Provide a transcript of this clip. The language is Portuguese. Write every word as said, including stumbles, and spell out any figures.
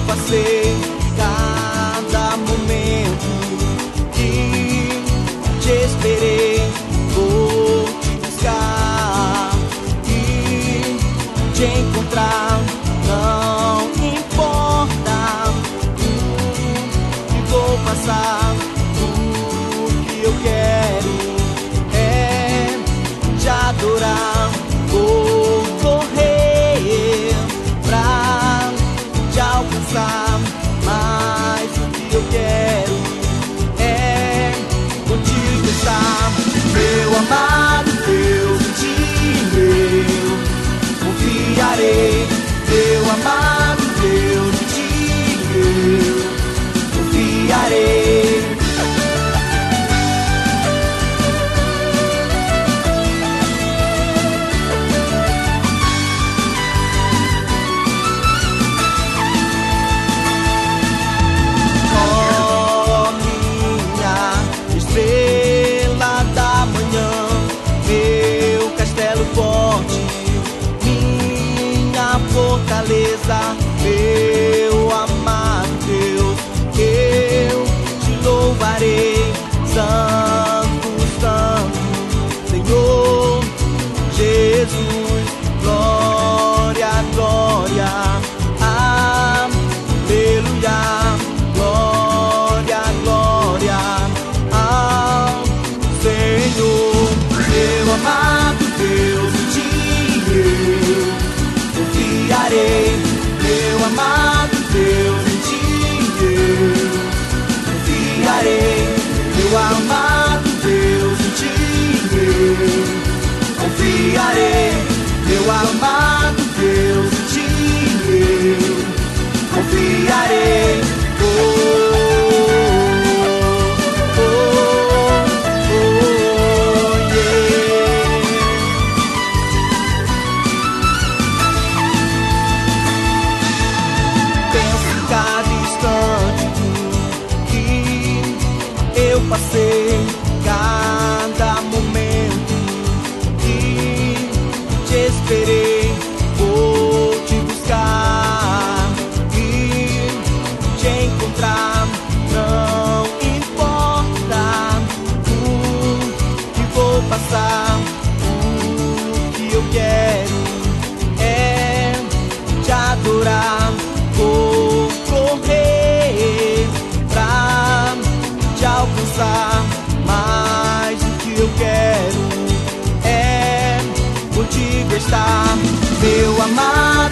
passei cada momento que te esperei, vou te buscar e te encontrar. Não importa o que vou passar, o que eu quero é te adorar. Vou correr pra te alcançar, mas o que eu quero é contigo estar. Meu amado Deus, em ti eu confiarei. Meu amado Deus, em ti eu confiarei. Fortaleza, meu amado Deus, eu te louvarei. Santo, Santo, Senhor Jesus, glória, glória, aleluia, glória, glória ao Senhor. Meu amado Deus, em ti eu confiarei. Meu amado Deus, em ti eu confiarei. Meu amado Deus, em ti eu confiarei. Meu amado Deus, em ti eu confiarei. Oh, passei cada momento que te esperei, vou te buscar e te encontrar. Não importa o que vou passar, o que eu quero é te adorar. Vou correr pra te alcançar, mas o que eu quero é contigo estar. Meu amado